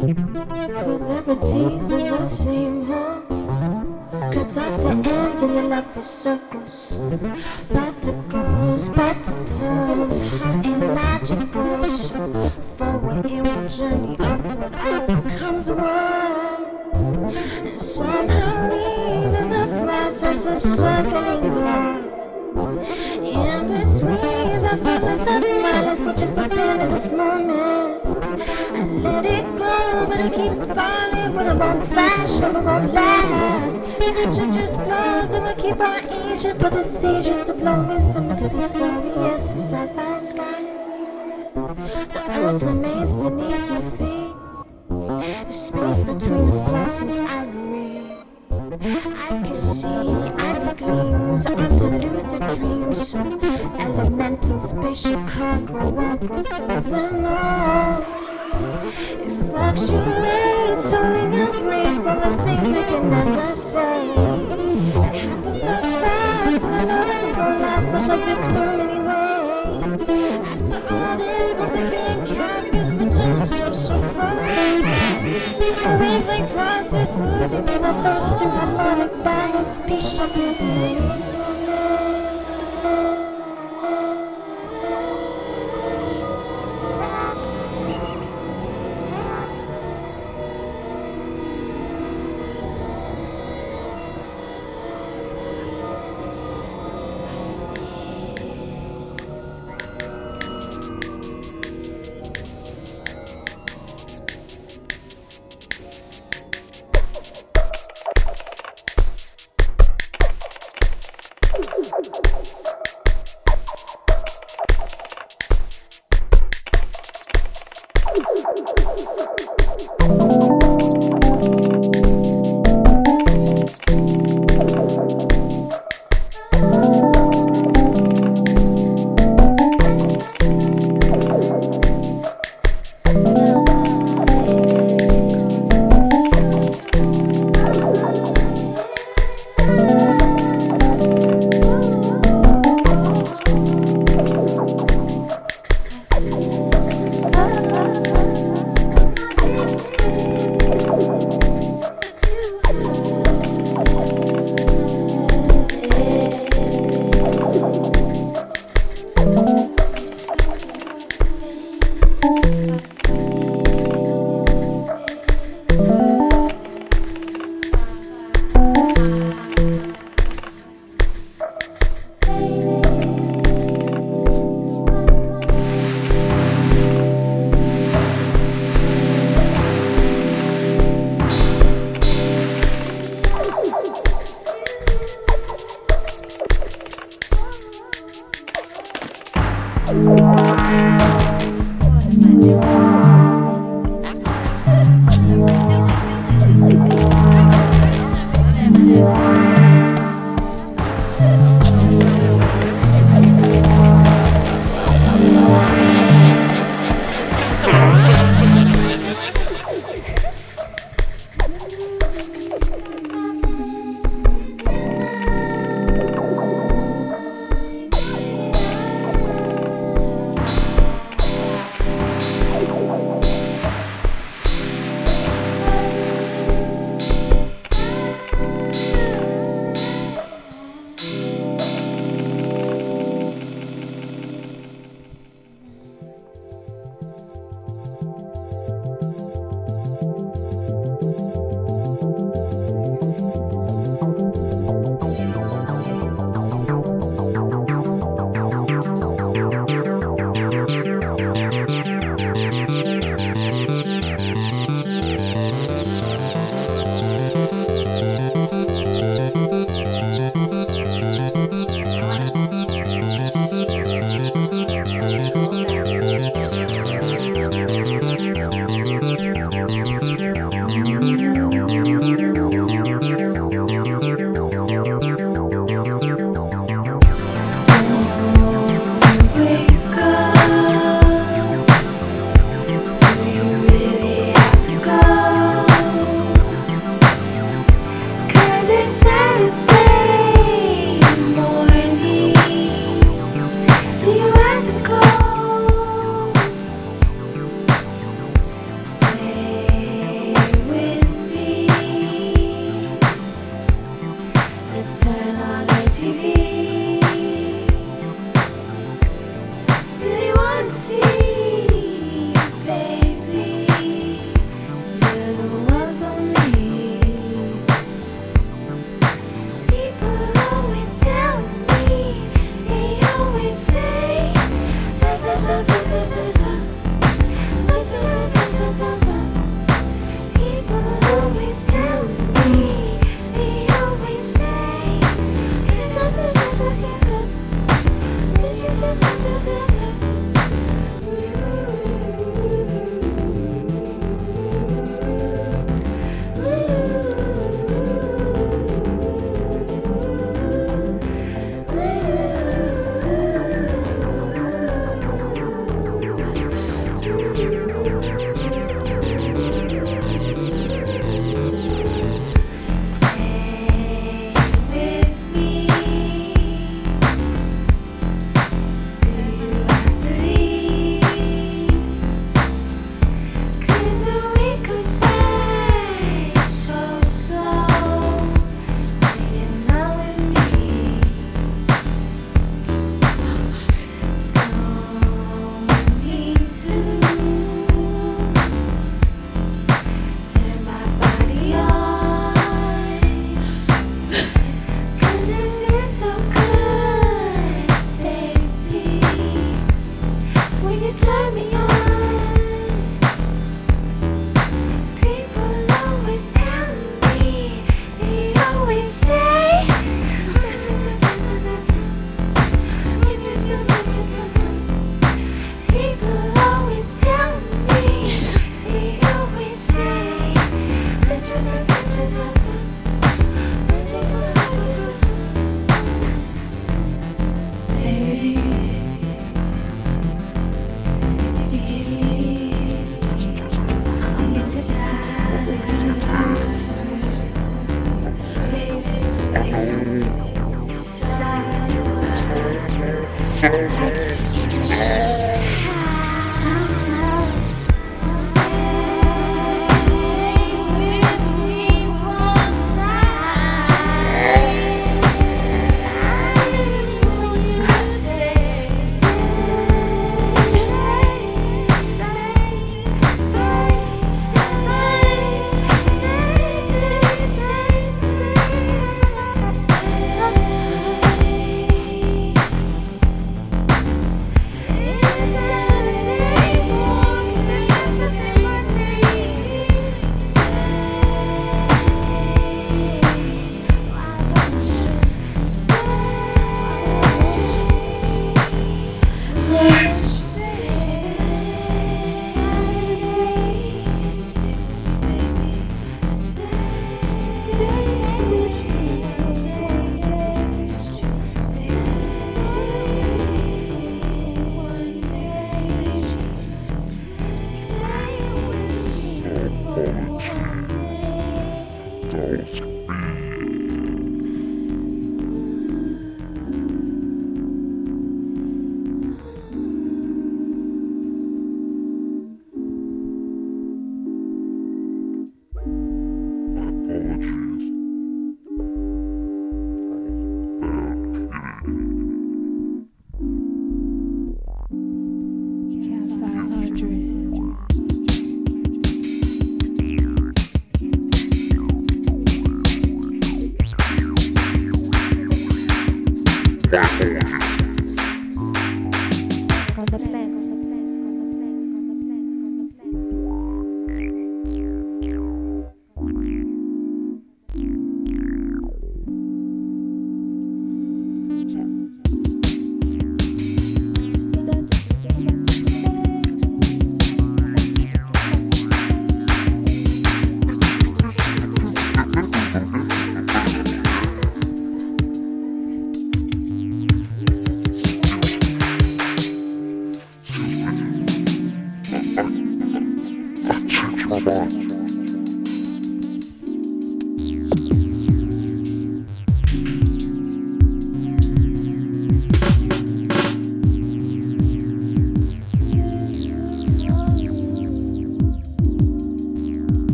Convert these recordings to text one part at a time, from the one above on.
With liberties in the same hole. Cut off the ends and your love for circles. Practicals, practicals, hot and magical. So forward it will journey upward, up comes a world. And somehow even the process of circling around. In between, I find myself smiling for just a bit of this moment. I let it go, but it keeps falling. But I'm on flash, I'm on last. Action just flows, and I keep on aging for the sages to blow wisdom into the story. Yes, of sapphire sky. The earth remains beneath my feet. The space between us blossoms ivory. I can see ivy gleams onto lucid dreams. So elemental spatial cargo won't go further, no. It fluctuates, soaring in place, all the things we can never say. It happens so fast, and I know that it won't last much like this world anyway. After all this, once again, caskets, but just so fast. A rhythmic process moving in a thirst through harmonic balance, peace jumping through.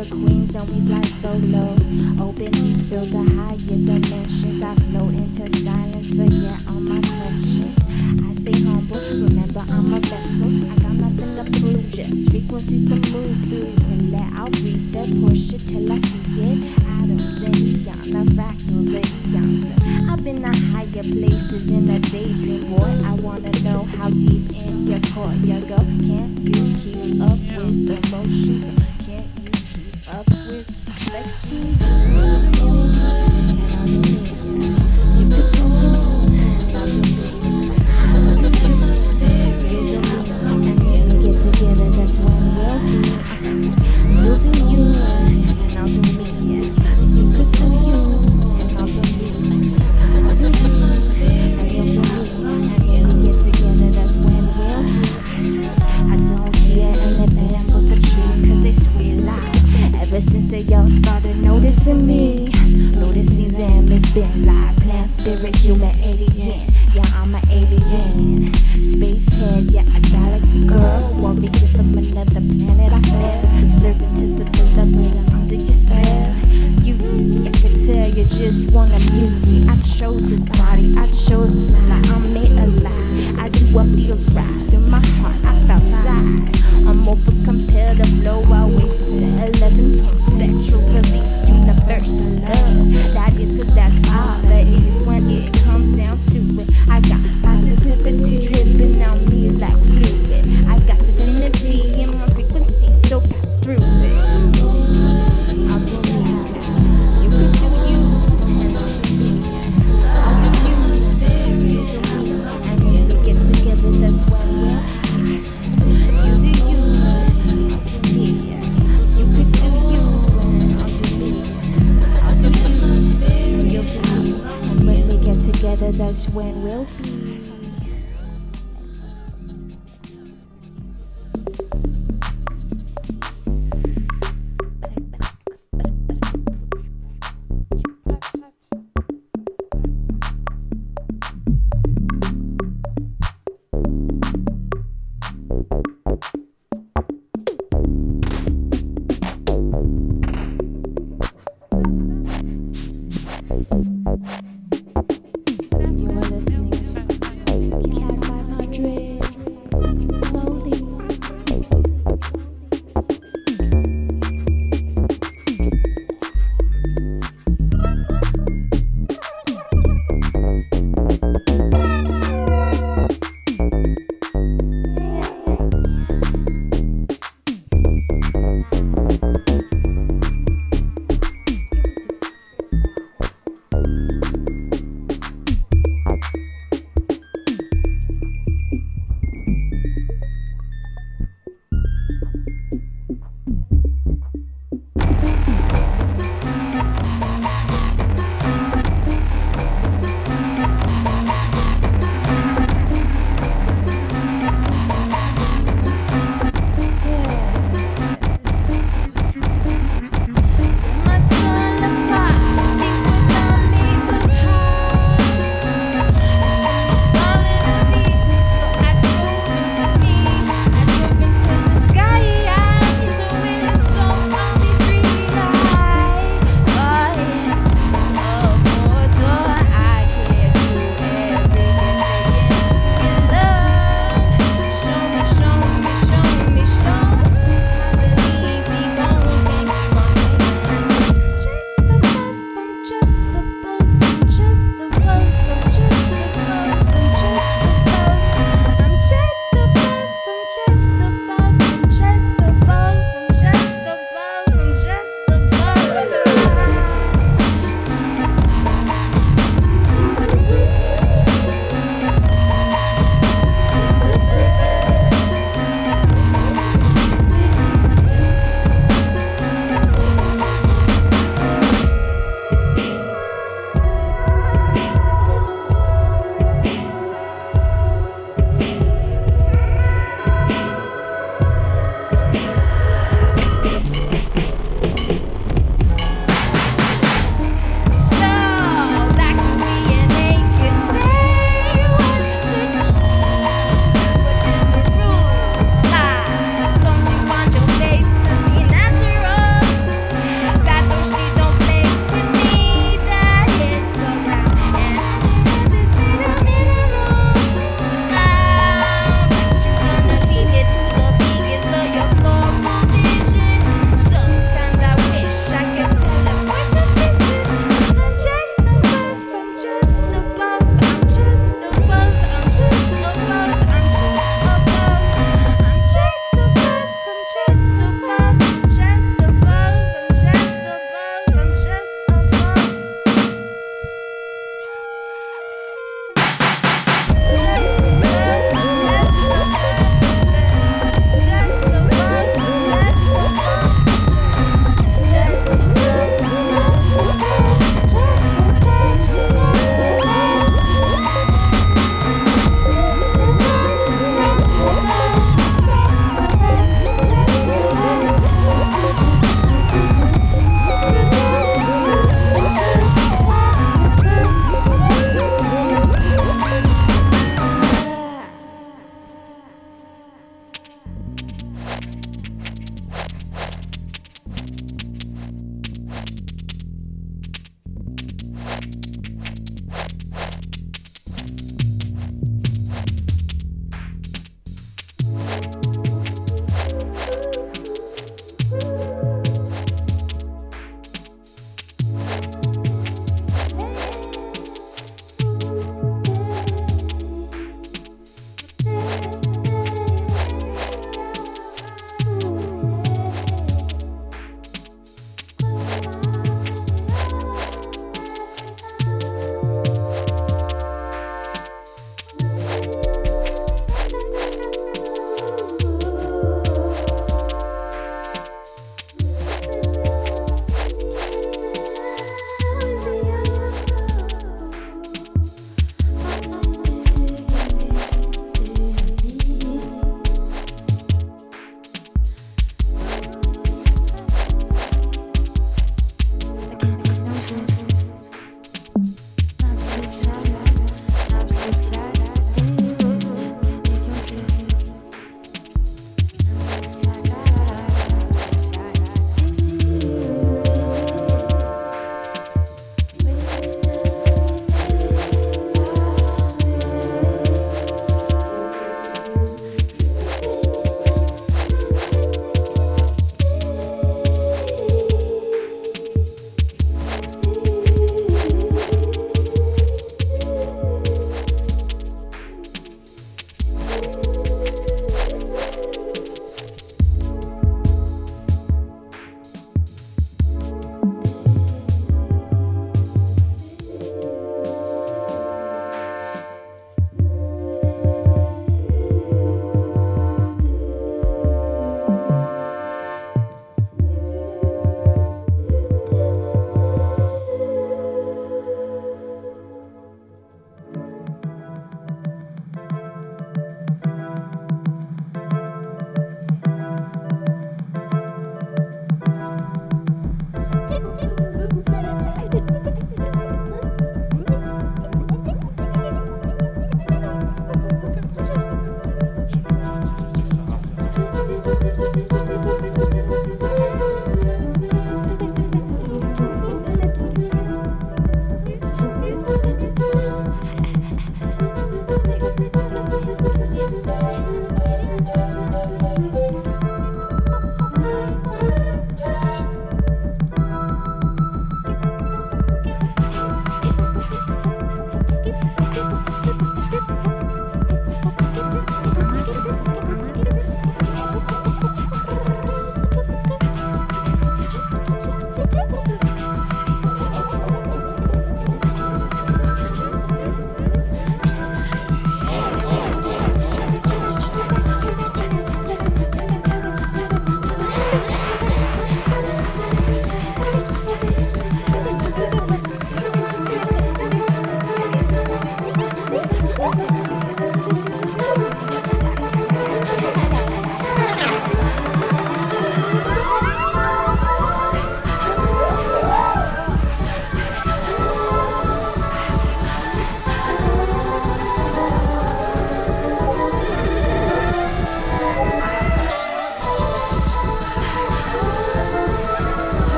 for queens and we fly so low. Open deep, feel to higher dimensions. I float into silence, forget all my questions. I stay humble, remember I'm a vessel. I got nothing to prove, just frequencies to move through. And let I'll read the Porsche till I see it. Atoms and eons, fractals and eons. I've been to higher places in a daydream, boy. I wanna know how deep in your core you go. Can't you keep up with emotions? Can't you keep up with reflections? And all you need, you could do you. And all you need, you could do my spirit. You do me, and when we get together, that's when we'll be. You do you, and I'll do me. You could do you, and I'll do me. You do you, and you'll do me. And when we get together, that's when we'll be. I don't care anything but the trees, cause they sweet life. Ever since they all started noticing me, noticing them, it's been like plant, spirit, human, alien. Yeah, I'm an alien. Space head, yeah, a galaxy girl. Won't be gift from another planet, I fell. Serving to the beloved, I'm under your spell. Use me, I can tell you just wanna amuse me. I chose this body, I chose this life. I'm made alive, I do what feels right. In my heart, I felt side. I'm over compared to flow, I waves 11 tone spectral release, universal love. That is cause that's all that is when it comes down to it. I got positivity dripping on me like fluid. I got divinity in my frequency, so pass through it. I'll do me, you could do you, and I'll do me. I'll do you, you do me, and when we get together, that's when we'll be. You do you, I'll do me. You could do you, and I'll do me. I'll do you, you'll do me, and when we get together, that's when we'll be. You are listening to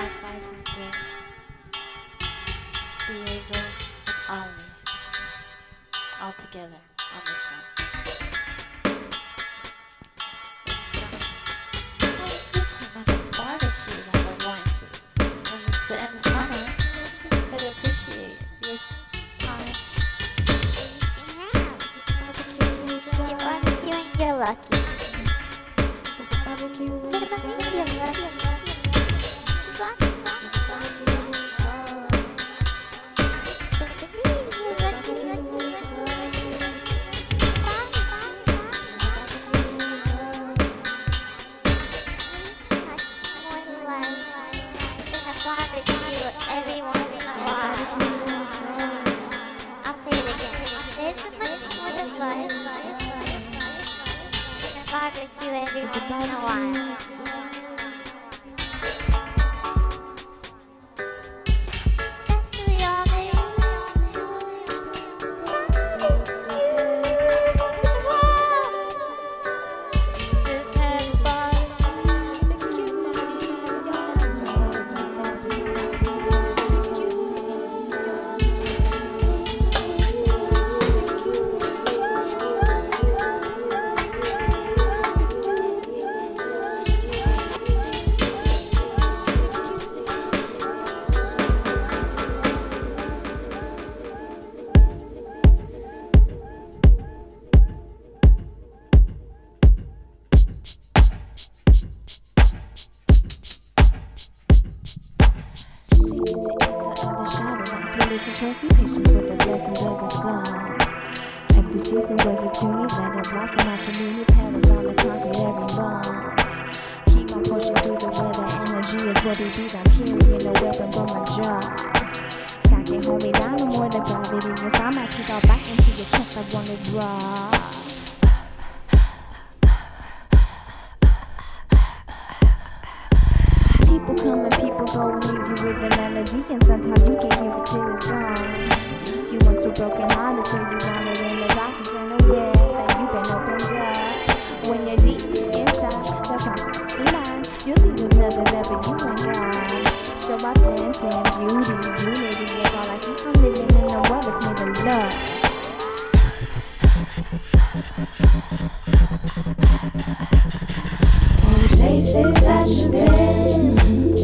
500 Diego and Ollie all together on this one. Barbecue number one. It's the end of summer. Better appreciate your time. You're barbecuing, you're lucky. You're lucky. Barbecue every once in a while. That's really all there is. Just had a Listen closely, patient with the blessings of the sun. Every season was a tune, let it blossom, matching petals on the concrete every month. Keep on pushing through the weather, energy is what it be. I'm carrying a weapon from my jaw. Sky can't hold me down no more than gravity. Yes, I might kick out back into your chest, I wanna draw. People come and people go and leave you with a melody, and sometimes you can't hear it till it's gone. You once so broken hearted, so you wanted in the darkness and aware that you've been opened up. When you're deep inside the pockets behind, you'll see there's nothing left but you and God. So I plant in beauty, unity is all I see. I'm living in a world that's made of love. places that you've been,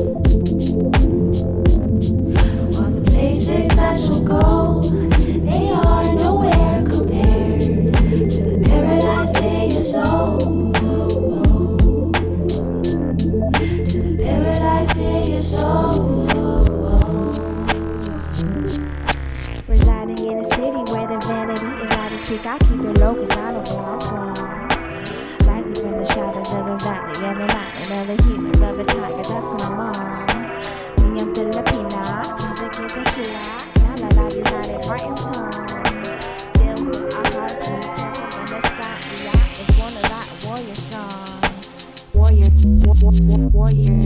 all the places that you'll go, they are nowhere compared to the paradise in your soul. To the paradise in your soul. Residing in a city where the vanity is out of speak, I keep it low 'cause I know where I'm from. Rising from the shadows of the valley, every night another healer of a tiger, that's my mom. Me, I'm Filipina, music is a killer. Now that I've united heart and tongue, filled with our heartbeat, nothing gonna stop me. It's one of that warrior songs. Warrior.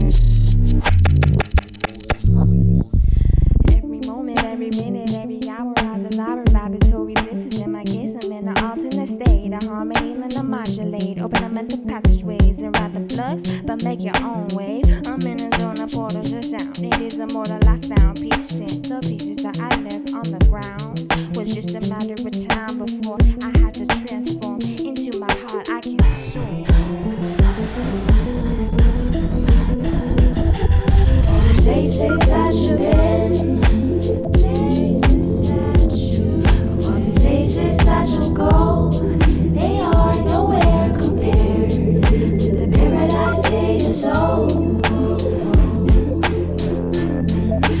Every moment, every minute, every hour, I devour vibratory blisses in my case. I'm in an alternate state, a harmony, then I modulate. Open up mental passageways and ride the flux, but make your own way. I'm in a zone of portals of sound. It is immortal I found. Peace in the pieces that I left on the ground. Was just a matter of time before I had to transform into my heart. I can soar. Places that you've been, places that you, all the places that you'll go, they are nowhere compared to the paradise in your soul.